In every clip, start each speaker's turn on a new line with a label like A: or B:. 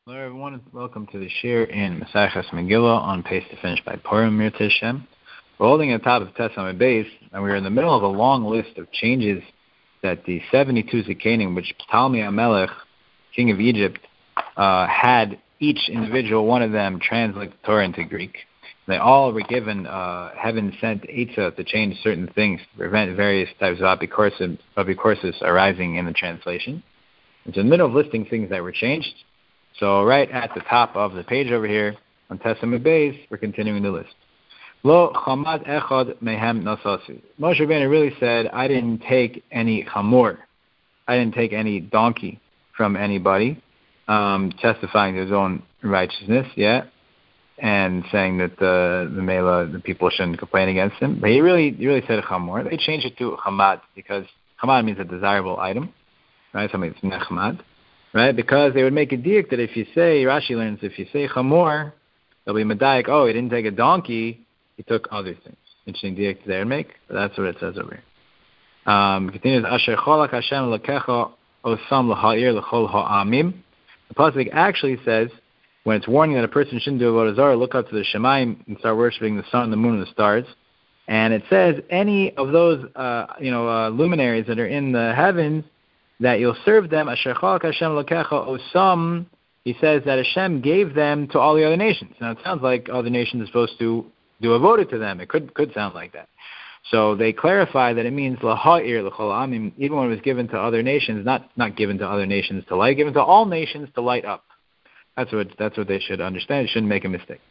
A: Hello everyone, welcome to the Shir in Maseches Megillah on pace to finish by Purim Mirtei Hashem. We're holding at the top of Tes Amud Beis, and we're in the middle of a long list of changes that the 72 Zikanim, which Ptolemy HaMelech, king of Egypt, had each individual one of them translate the Torah into Greek. They all were given heaven-sent Eitzah to change certain things to prevent various types of apicorsis arising in the translation. It's in the middle of listing things that were changed. So right at the top of the page over here on Tes Amud Beis, we're continuing the list. Lo chamad echad mehem nasasi. Moshe Rabbeinu really said, I didn't take any chamor. I didn't take any donkey from anybody, testifying to his own righteousness, and saying that the people shouldn't complain against him. But he really said chamor. They changed it to chamad because chamad means a desirable item, right? Something that's nechmad. Right, because they would make a diak that if you say, Rashi learns, if you say chamor, they'll be medayik, he didn't take a donkey, he took other things. Interesting diak they would make, but that's what it says over here. Continues, Asher cholak Hashem lekecha osam l'ha'ir l'chol ha'amim. The pasuk actually says, when it's warning that a person shouldn't do avodah zarah, look up to the Shemaim and start worshiping the sun, the moon, and the stars. And it says, any of those luminaries that are in the heavens, that you'll serve them, Asher chalak Hashem lokecha osam, he says that Hashem gave them to all the other nations. Now it sounds like all the nations are supposed to do avodah to them. It could sound like that. So they clarify that it means laha'ir l'chol amim, even when it was given to other nations, not given to other nations to light, given to all nations to light up. That's what they should understand. They shouldn't make a mistake.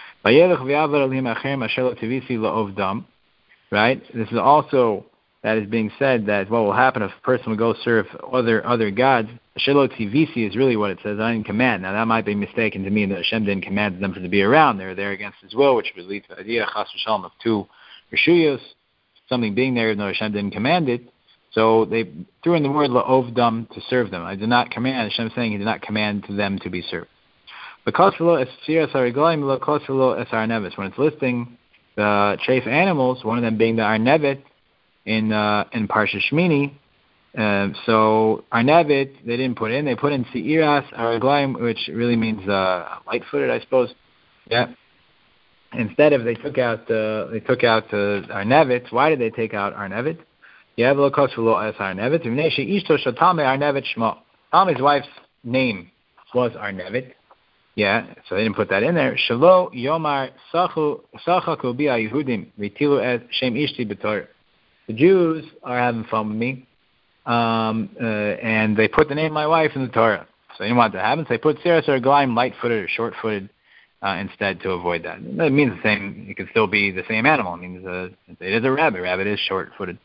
A: Right? This is also that is being said that what will happen if a person will go serve other gods. Shelo tivisi is really what it says. I didn't command. Now that might be mistaken to mean that Hashem didn't command them to be around. They're there against His will, which would lead to the idea chas v'shalom of two reshuyos, something being there even though Hashem didn't command it. So they threw in the word la'ovdam to serve them. I did not command. Hashem saying He did not command them to be served. When it's listing the treif animals, one of them being the arnevet, in Parsha Shmini, so Arnevet they didn't put in. They put in Seiras Araglaim, which really means light-footed, I suppose. Yeah. Instead of they took out Arnevet. Why did they take out Arnevet? Talmi's wife's name was Arnevet. Yeah, so they didn't put that in there. Shelo Yomar Sachaku Bia Yehudim Vitilu Et Shem Ishti B'Torah. The Jews are having fun with me, and they put the name of my wife in the Torah. So they didn't want that to happen, so they put Seras or Galaim, light-footed or short-footed, instead to avoid that. It means the same. It could still be the same animal. It means it is a rabbit. Rabbit is short-footed.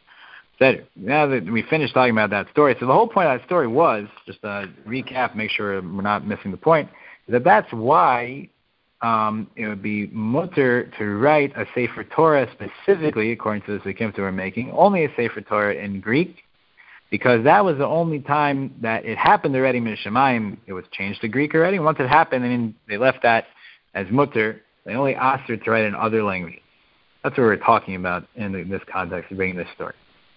A: Now that we finished talking about that story, so the whole point of that story was, just a recap, make sure we're not missing the point, that's why it would be mutter to write a Sefer Torah specifically, according to the Sikim that we're making, only a Sefer Torah in Greek, because that was the only time that it happened already in Shemayim. It was changed to Greek already. Once it happened, they left that as mutter. They only asked her to write in other languages. That's what we're talking about in this context of bringing this story.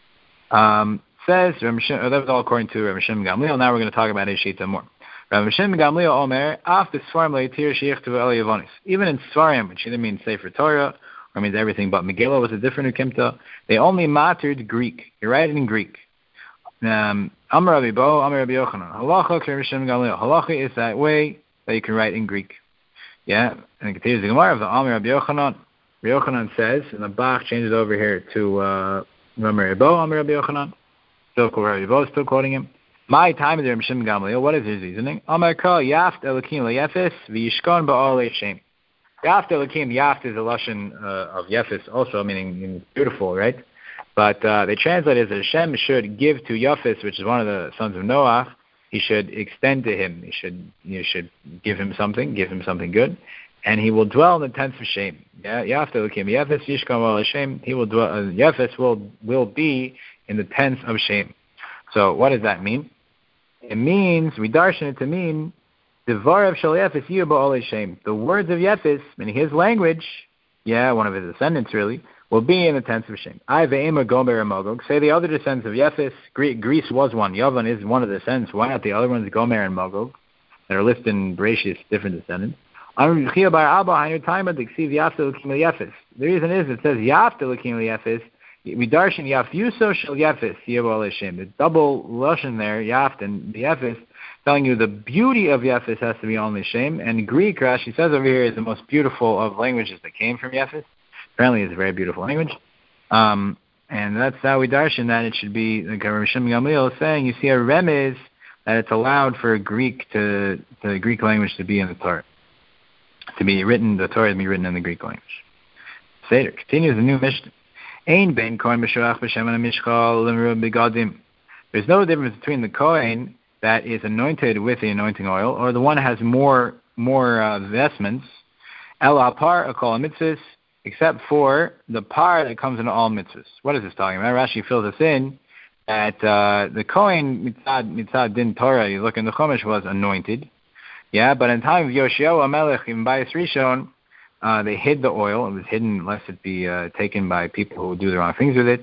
A: Says, that was all according to Rav Shimon Gamliel. Now we're going to talk about Ishita more. Rav Shimon Gamliel Omer, after Sfarim leitir sheyichtu el Yavonis. Even in Sfarim, which either means Sefer Torah or means everything but Megillah was a different ukimta, they only mattered Greek. You write it in Greek. Amar Rabbi Bo, Amar Rabbi Yochanan. Halacha Rav Shimon Gamliel. Halacha is that way that you can write in Greek. Yeah, and it continues the Gemara of the Amar Rabbi Yochanan. Rabbi Yochanan says, and the Bach changes over here to Amar Rabbi Bo, Amar Rabbi Yochanan. Still quoting him. My time is Rabbi Shimon Gamliel. What is his reasoning? Amar Ka Yaft Elokim LeYefes v'Yishkon Ba'al Shem. Yaft Elokim, Yaft is a lashon of Yefes, also meaning beautiful, right? But they translate it as Hashem should give to Yefes, which is one of the sons of Noah. He should extend to him. You should give him something good, and he will dwell in the tents of Shem. Yeah, Yaft Elokim Yefes v'Yishkon Ba'al Shem. He will dwell. Yefes will be in the tents of Shem. So what does that mean? It means, we darshan it to mean, Devarav shel Yefes yiyu ba'olei Shem. The words of Yefes, meaning his language, one of his descendants really, will be in the tents of Shem. I ve'ema gomer and Magog. Say the other descendants of Yefes, Greece was one. Yavan is one of the descendants. Why not the other ones, Gomer and Magog? that are listed in Bereshis, different descendants. The reason is it says Yafta Lakim Yefis. We darshan Yafyuso Shel Yefis Yevol Hashem. The double lashon there, Yaft and the Yefis, telling you the beauty of Yefis has to be only Shem. And Greek, Rashi says over here, is the most beautiful of languages that came from Yefis. Apparently, it's a very beautiful language. And that's how we darshan that it should be. Like Rav Shimon Gamliel is saying, you see a remez that it's allowed for Greek the Greek language to be in the Torah, to be written, the Torah to be written in the Greek language. Seder continues the new Mishnah. There's no difference between the Kohen that is anointed with the anointing oil, or the one that has more vestments, except for the par that comes in all mitzvahs. What is this talking about? Rashi fills us in that the Kohen mitzad din Torah, you look in the Chumash, was anointed. Yeah, but in time of Yoshiyahu HaMelech in Bayis Rishon, they hid the oil. It was hidden lest it be taken by people who would do the wrong things with it.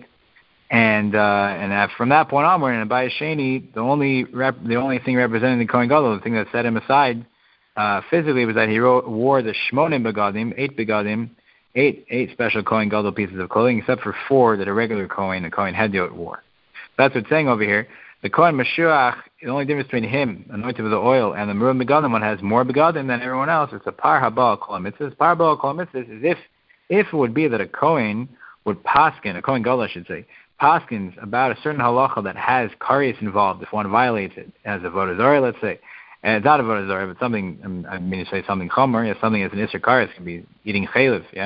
A: And from that point onward, in Bayis Sheni, the only thing representing the Kohen Gadol, the thing that set him aside physically, was that he wore the Shmonim Begadim, 8 Begadim, eight special Kohen Gadol pieces of clothing, except for 4 that a regular Kohen, Hediot, wore. That's what it's saying over here. The Kohen Mashiach, the only difference between him, anointed with the oil, and the Merum Begadim, one has more Begadim than everyone else. It's a Par Haba Kol HaMitzvahs. Par Haba Kol HaMitzvahs is if it would be that a Kohen would paskin, a Kohen Gadol I should say, paskins about a certain halacha that has kares involved, if one violates it, as a Avodah Zarah, let's say. And it's not a Avodah Zarah, but something, I mean to say something chomer, yeah, something as an Isser Kares can be eating chaylev, yeah?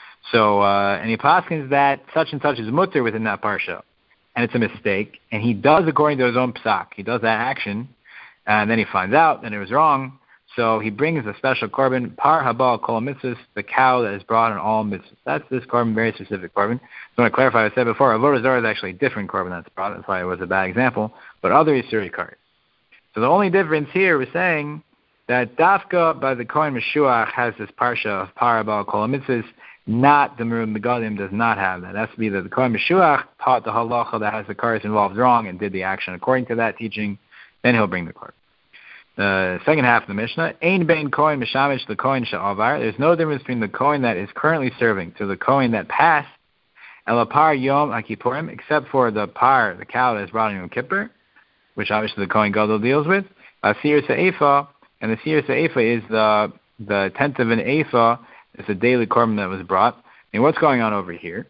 A: So, and he paskins that such and such is mutter within that parsha, and it's a mistake, and he does according to his own psak. He does that action, and then he finds out that it was wrong, so he brings a special korban, par haba kol mitzvahs, the cow that is brought in all mitzvahs. That's this korban, very specific korban. So I want to clarify what I said before. Avodah Zarah is actually a different korban that's brought. That's why it was a bad example. But other Yisuri kares. So the only difference here we're saying that Dafka by the Kohen Meshuach has this parsha of par haba kol mitzvahs. Not the Merum Begadim does not have that. It has to be that the Kohen Meshuach taught the halacha that has the kares involved wrong and did the action according to that teaching. Then he'll bring the korban. The second half of the Mishnah, Ein bein Kohen Mishamish the Kohen Sha'avar. There's no difference between the Kohen that is currently serving to the Kohen that passed, Elapar Yom HaKippurim, except for the par, the cow that is brought in Yom Kippur, which obviously the Kohen Gadol deals with. Sir Se'efa, and the Sir Se'efa is the tenth of an Ephah. It's a daily korban that was brought. And what's going on over here?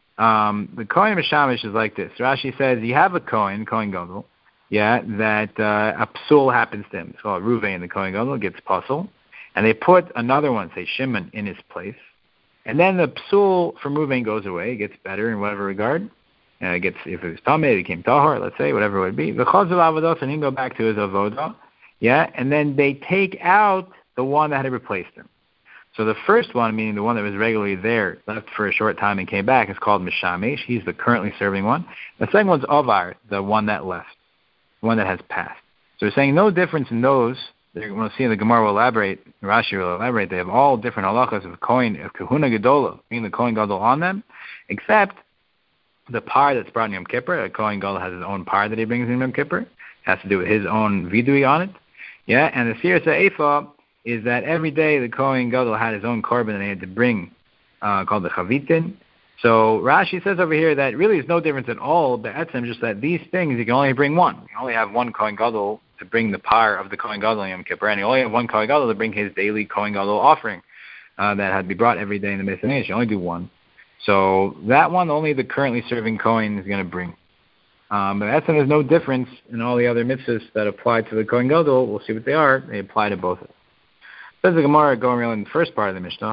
A: The Kohen Mishamish is like this. Rashi says you have a Kohen Gadol, that a psul happens to him. So Ruvain, the Kohen Gadol, gets puzzle, and they put another one, say Shimon, in his place. And then the psul from Ruvain goes away, it gets better in whatever regard. It gets, if it was Tameh, it became Tahor, let's say, whatever it would be. The Chazal Avodah, and he can go back to his Avodah, and then they take out the one that had replaced him. So the first one, meaning the one that was regularly there, left for a short time and came back, is called Mishamish. He's the currently serving one. The second one's Avar, the one that left, the one that has passed. So we're saying no difference in those. We'll see, the Gemara will elaborate, Rashi will elaborate, they have all different halachas of Kohen, of Kahuna Gedola, meaning the Kohen Gadol on them, except the par that's brought in Yom Kippur. A Kohen Gadol has his own par that he brings in Yom Kippur. It has to do with his own vidui on it. And the Sir Se'efa is that every day the Kohen Gadol had his own korban that he had to bring, called the Chavitin. So Rashi says over here that really is no difference at all, but etzem, just that these things, you can only bring one. You only have one Kohen Gadol to bring the par of the Kohen Gadol in Yom Kippur, and you only have one Kohen Gadol to bring his daily Kohen Gadol offering that had to be brought every day in the Beis Hamikdash. You only do one. So that one, only the currently serving Kohen is going to bring. But etzem, there's no difference in all the other mitzvahs that apply to the Kohen Gadol. We'll see what they are. They apply to both of them. Says the Gemara, going around in the first part of the Mishnah,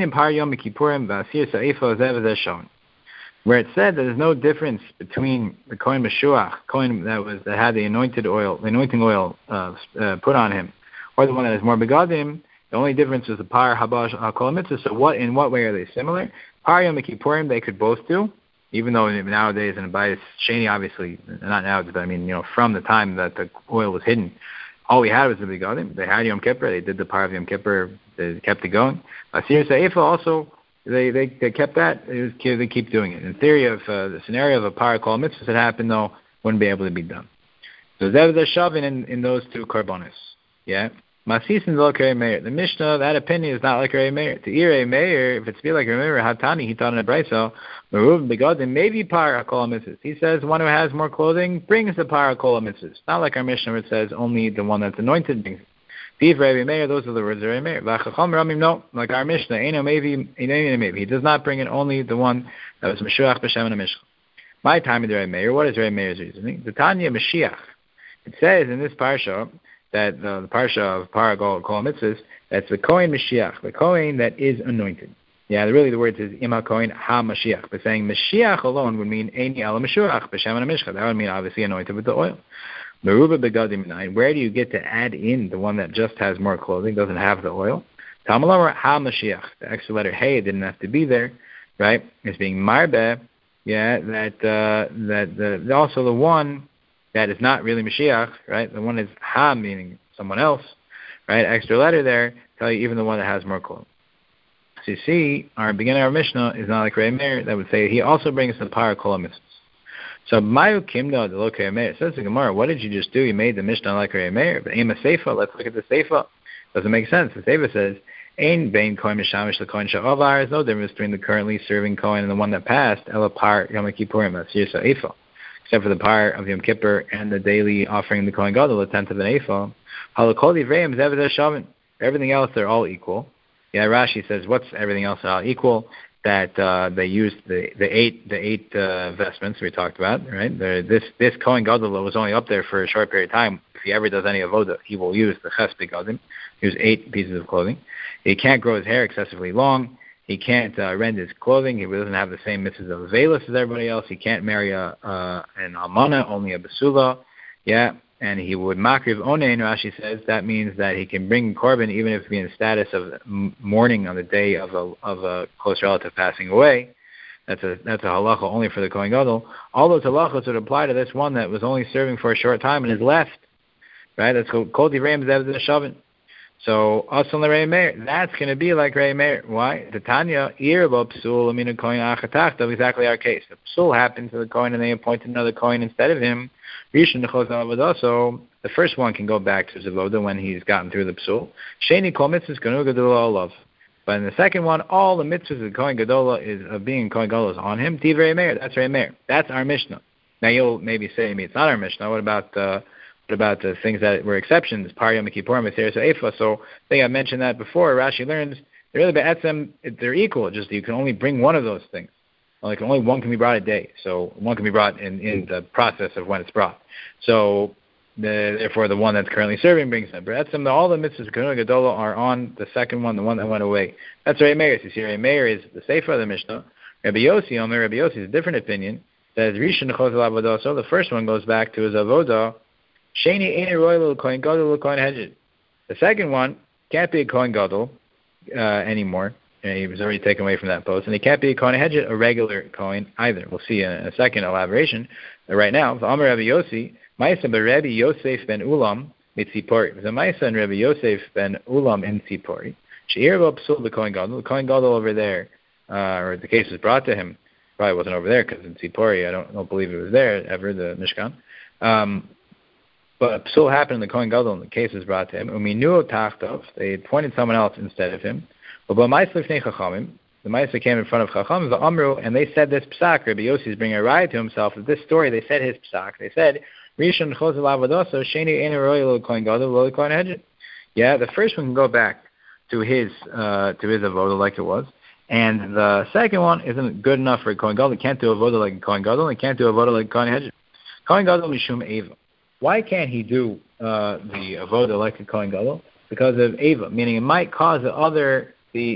A: where it said that there's no difference between the Kohen Meshuach, Kohen that had the anointing oil put on him, or the one that has more begadim. The only difference is the par haba kol mitzvah. So in what way are they similar? Par Yom Kippurim they could both do, even though nowadays in Bayis Sheni, obviously not nowadays, but I mean from the time that the oil was hidden. All we had was the begadim. They had Yom Kippur. They did the par of Yom Kippur. They kept it going. Sir Se'efa also, they kept that. They keep doing it. In theory, of the scenario of a par kol mitzvah that happened, though, wouldn't be able to be done. So Zev Shavin in those two karbonis. Yeah. Masisin lo Rei Meir. The Mishnah, that opinion is not like Rei Meir. To Rei Meir, if it's be like Rei Meir, Hatani, he taught in a brayso, Meruv begodim, maybe par hakol mitzvahs. He says one who has more clothing brings the par hakol mitzvahs. Not like our Mishnah where it says only the one that's anointed brings it. Div Rei Meir, those are the words of Rei Meir. V'achacham ramim, no, like our Mishnah, Eino maybe, he does not bring in only the one that was Meshuach b'Shem and a Mishcha. My time of the Rei Meir, what is Rei Meir's reasoning? The Tanya Mashiach. It says in this parsha, that the parsha of Paragol Kol Mitzvahs, that's the Kohen Mashiach, the Kohen that is anointed. Yeah, really the word is Ima Kohen Ha Mashiach. But saying Mashiach alone would mean Eini Ala Meshuach B'Shem and Mishcha. That would mean obviously anointed with the oil. Meruba Begadim Nine. Where do you get to add in the one that just has more clothing, doesn't have the oil? Tamalamar Ha Mashiach. The extra letter Hey didn't have to be there, right? It's being Marbe. Yeah, that also the one that is not really Mashiach, right? The one is Ha, meaning someone else, right? Extra letter there, tell you even the one that has more clothing. So you see, our beginning of our Mishnah is not like Rei Meir, that would say he also brings the Parah Kol Mitzvahs. So Mayu Kimda the Lo Rei Meir says to Gemara, what did you just do? You made the Mishnah like Rei Meir. But Aim a Seifa, let's look at the Seifa. Doesn't make sense. The Seifa says, Ein Bein Kohen Mishamish the Kohen Sha'avar. There's no difference between the currently serving Kohen and the one that passed. Ela Par Yom Kippurim Asir Sa'efa. Except for the par of Yom Kippur and the daily offering the Kohen Gadol, the 10th of an ephah. Halakol Yivreim Zeved Shavin. Everything else, they're all equal. Yeah, Rashi says, what's everything else all equal? That they used the eight vestments we talked about, right? This Kohen Gadol was only up there for a short period of time. If he ever does any avoda, he will use the Ches Begadim, use 8 pieces of clothing. He can't grow his hair excessively long. He can't rend his clothing. He doesn't have the same mitzvahs of Avelis as everybody else. He can't marry an almana, only a basula. Yeah, and he would makriv onein, Rashi says. That means that he can bring korban even if he's in status of mourning on the day of a close relative passing away. That's a halacha only for the Kohen Gadol. All those halachas would apply to this one that was only serving for a short time and is left. Right? That's called Kol Divrei Zev Shavin. So, Asan Rei Meir, that's going to be like Rei Meir. Why? The Tanya, Irba Psul, Amina Kohen Achatach, that's exactly our case. The Psul happened to the Kohen and they appointed another Kohen instead of him. Rishon Nechos Avodah, so the first one can go back to Zavoda when he's gotten through the Psul. Sheni Kol Mitzvahs Kanu Gedolah Olav. But in the second one, all the mitzvahs of Kohen Gedolah of being Kohen Gedolah is on him. Divrei Meir, that's Rei Meir. That's our Mishnah. Now you'll maybe say to me, it's not our Mishnah. What about the things that were exceptions? Par Yom Kippurim, Aseret Ephah. So I think I mentioned that before. Rashi learns they're really be'etzem, they're equal. Just you can only bring one of those things. Like only one can be brought a day. So one can be brought in the process of when it's brought. So therefore the one that's currently serving brings them. Be'etzem, all the mitzvahs of Kohen Gedolah are on the second one, the one that went away. That's Rei Meir. You see, Rei Meir is the Sefer of the Mishnah. Rabbi Yossi, Rabbi Yossi is a different opinion. Says Rishon Nechos Avodah. So the first one goes back to his avodah. Sheni Ein Royal Kohen Gadol Kohen Hedjed. The second one can't be a Kohen Gadol anymore. He was already taken away from that post, and he can't be a Kohen Hedjed, a regular Kohen either. We'll see in a second elaboration. Right now, the Amar Rabbi Yossi, Ma'isa Rabbi Yosef ben Ulam mitzipori. The Ma'isa and Rabbi Yosef ben Ulam in Tzipori. She'ir Psul the Kohen Gadol. The Kohen Gadol over there, or the case was brought to him. Probably wasn't over there because in Tzipori, I don't believe it was there ever. The Mishkan. But Psul happened in the Kohen Gadol, and the case was brought to him. Uminu tachtov, they appointed someone else instead of him. But the Ma'aseh came in front of Chacham, the Amru, and they said this psak. Rabbi Yossi is bringing a riot to himself of this story. They said his psak. They said, Rishon Chos Lavadoso, Sheni Ein Royal Kohen Gadol, Lo Kohen Hedjed. Yeah, the first one can go back to his avodah like it was. And the second one isn't good enough for a Kohen Gadol. He can't do avodah like a Kohen Gadol, and he can't do avodah like a Kohen Hedjed. Kohen Gadol Mishum Eva. Why can't he do the avodah like a Kohen Gadol? Because of Eva, meaning it might cause the other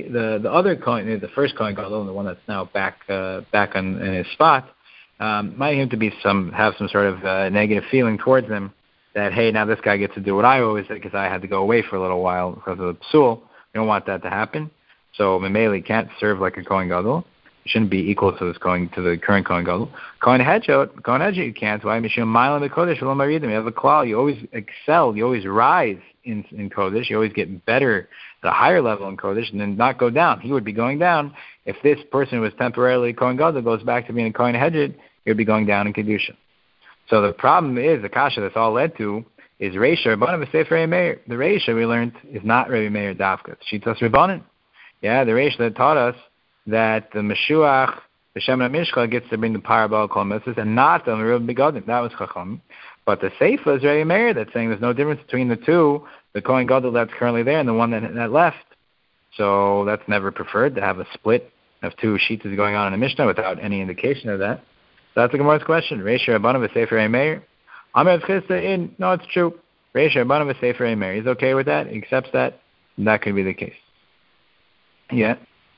A: Kohen, the first Kohen Gadol, the one that's now back in his spot, might him to be have some sort of negative feeling towards him that, hey, now this guy gets to do what I always did because I had to go away for a little while because of the psul. We don't want that to happen. So Memeli can't serve like a Kohen Gadol. Shouldn't be equal to the current Kohen Gadol. Kohen Hedjed, you can't. Why? Mishum Ma'alim Kodesh V'lo Maridim. You have a klal. You always excel. You always rise in Kodesh. You always get better at a higher level in Kodesh, and then not go down. He would be going down if this person who was temporarily Kohen Gadol goes back to being a Kohen Hedjed. He would be going down in Kedusha. So the problem is the kasha that's all led to is Reisha Rabbanan v'Sefer Meir. The Reisha we learned is not Rabbi Meir Dafka. It's Shitas Rabbanan. Yeah, the Reisha that taught us that the Meshuach, the Shemin HaMishcha, gets to bring the parabol Kol Mitzvahs and not the Merub Begadim. That was Chacham. But the Seifa is Rabbi Meir that's saying there's no difference between the two, the Kohen Gadol that's currently there and the one that left. So that's never preferred, to have a split of two Shitas going on in the Mishnah without any indication of that. So that's the Gemara's question. Reisha Rabbanan v'Sefer Meir. Amar Chista in, no, it's true. Reisha Rabbanan v'Sefer Meir. He's okay with that. He accepts that. And that could be the case. Yeah.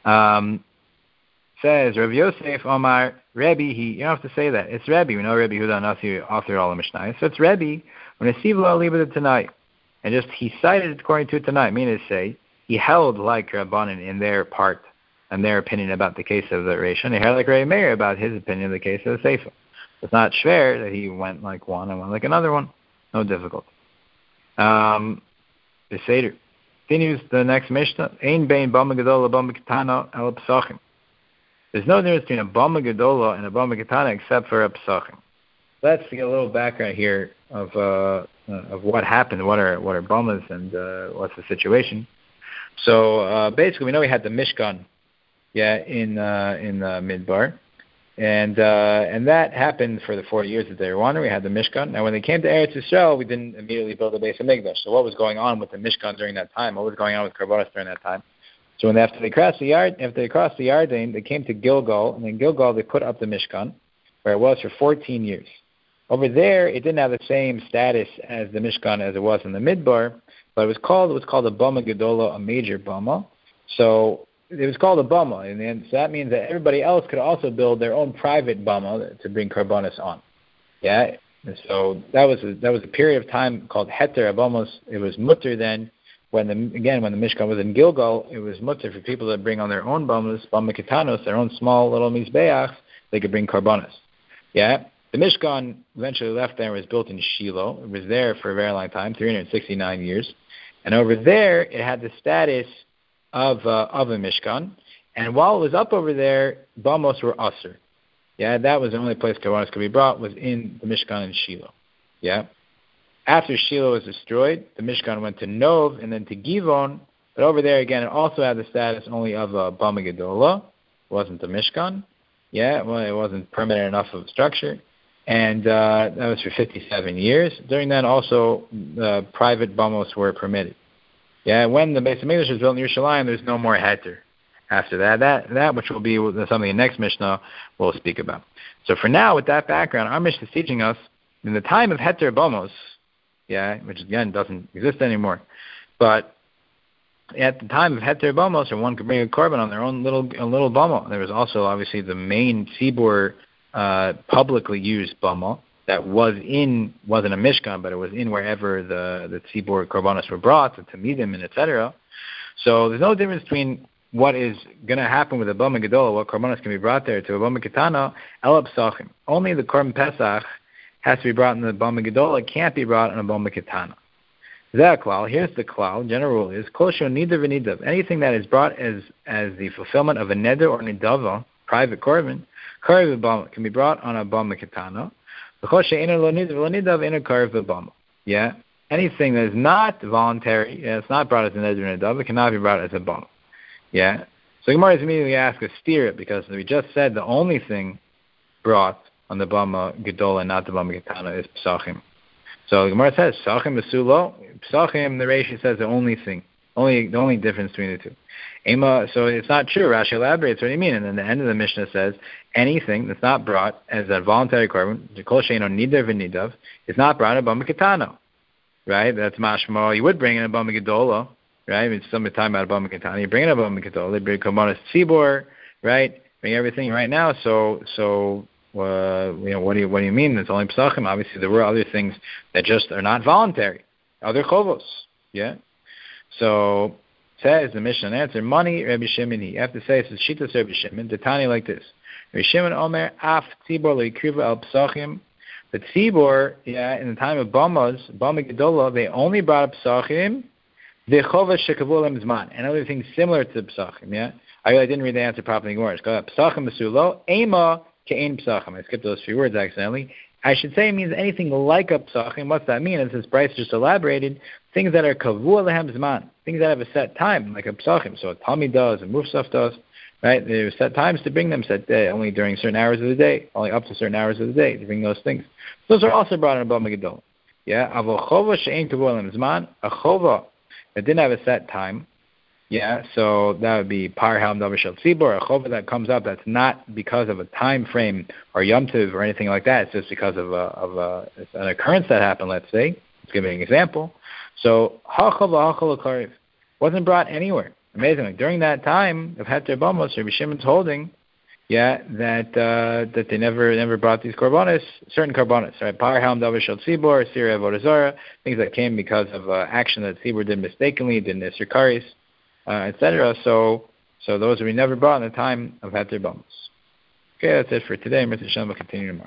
A: Says Rav Yosef Omar Rebbe. You don't have to say that. It's Rebbe. We know Rebbe Huda Nasi authored all the Mishnah. So it's Rebbe when Asiv Lo Alibah tonight, and just he cited it according to tonight. Meaning to say he held like Rabbanan in their part and their opinion about the case of the Reisha, and he held like Rebbe Meir about his opinion of the case of the Seifa. It's not schwer that he went like one and went like another one. No difficulty. The Seder continues the next Mishnah. Ein bein bama gedola bama ketana el psachim. There's no difference between a bama gedola and a bama ketana except for a psachim. Let's get a little background here of what happened. What are bamas and what's the situation? So basically, we know we had the Mishkan, in Midbar. And that happened for the 40 years that they were wandering. We had the Mishkan. Now, when they came to Eretz Yisrael, we didn't immediately build the Beis HaMikdash. So what was going on with the Mishkan during that time? What was going on with Karbonos during that time? So after they crossed the Yarden, they came to Gilgal, and in Gilgal they put up the Mishkan, where it was for 14 years. Over there, it didn't have the same status as the Mishkan as it was in the Midbar, but it was called a Bama Gedola, a major Bama. So it was called a Bama, and so that means that everybody else could also build their own private Bama to bring Karbonos on. Yeah, and so that was a period of time called Heter Abamos. It was mutter then, when the Mishkan was in Gilgal, it was mutter for people that bring on their own Bamas, Bama Ketanos, their own small little Mizbeach, they could bring Karbonos. Yeah, the Mishkan eventually left there and was built in Shiloh. It was there for a very long time, 369 years, and over there it had the status of a Mishkan, and while it was up over there, Bamos were Asr. Yeah, that was the only place Karbonos could be brought, was in the Mishkan in Shiloh. Yeah. After Shiloh was destroyed, the Mishkan went to Nov and then to Givon, but over there again, it also had the status only of a Bama Gedola. It wasn't a Mishkan. Yeah, well, it wasn't permanent enough of a structure, and that was for 57 years. During that, also, private Bamos were permitted. Yeah, when the Beis HaMikdash was built in Yerushalayim, there's no more heter. After that which will be something the next Mishnah we'll speak about. So for now, with that background, our Mishnah is teaching us in the time of heter bamos, which again doesn't exist anymore, but at the time of heter bamos, or one could bring a korban on their own little bama. There was also obviously the main tzibur publicly used bama that wasn't a Mishkan, but it was in wherever the tzibur korbanos were brought, the Tamidim and etc. So there's no difference between what is going to happen with a Bama Gedola, what korbanos can be brought there, to a Bama Ketana, El Psachim. Only the Korban Pesach has to be brought in the Bama Gedola. It can't be brought in a Bama Ketana. Here's the klal. General rule is Kol Sheu Nidav v'Nidav. Anything that is brought as the fulfillment of a neder or nidava, private korban, can be brought on a Bama Ketana. Yeah, anything that is not voluntary, it's not brought as a neder or nidava, it cannot be brought as a Bama. Yeah, so Gemara is immediately asked to steer it, because we just said the only thing brought on the Bama Gedola and not the Bama Ketana is Psachim. So the Gemara says Psachim Basulo. Psachim, the Rashi says the only difference between the two. So it's not true. Rashi elaborates what do you mean, and then the end of the Mishnah says anything that's not brought as a voluntary korban, Kol Sheino Nidav v'Nidav, is not brought in a Bama Ketana. Right? That's mashma. You would bring in a Bama Gedola. Right? I mean, somebody talking about a Bama Ketana. You bring in a Bama Gedola. They bring Karbonos Tzibur. Right? Bring everything right now. So. What do you mean? It's only Psachim. Obviously, there were other things that just are not voluntary, other chovos. Yeah. So says the Mishnah answer, money Rabbi Shimon. You have to say it's Shitas Rabbi Shimon. The Tani like this: Rabbi Shimon Omer Af Tzibor Leikriva El Psachim. The Tzibor, in the time of Bama Gedola, they only brought up Psachim. The chovos shekavulem zman, and other things similar to Psachim. Yeah. I didn't read the answer properly. It's called Psachim Basulo Ema. Ke'en Psachim. I skipped those few words accidentally. I should say it means anything like a psachim. What's that mean? As this Bryce just elaborated, things that are kavua lehem zman, things that have a set time, like a psachim. So a Talmid does, a Musaf does, right? There are set times to bring them, set only during certain hours of the day, only up to certain hours of the day to bring those things. Those are also brought in above Megadol. Yeah, avol chova she'ein kavua lehem zman, a chova that didn't have a set time. Yeah, so that would be par halm davar shel tzibor, a chova that comes up that's not because of a time frame or yom tiv or anything like that. It's just because of an occurrence that happened. Let's say, let's give an example. So hachol v'hachol l'karev wasn't brought anywhere. Amazingly, during that time of Heter Bamos, Rabbi Shimon's holding, that they never brought these korbanos, certain korbanos, right? Par halm davar shel tzibor, sira avodah zarah, things that came because of action that tzibor did mistakenly, did nisr karis. Etc. So those will be never brought in the time of Heter Bamos. Okay, that's it for today. Mr. Shem will continue tomorrow.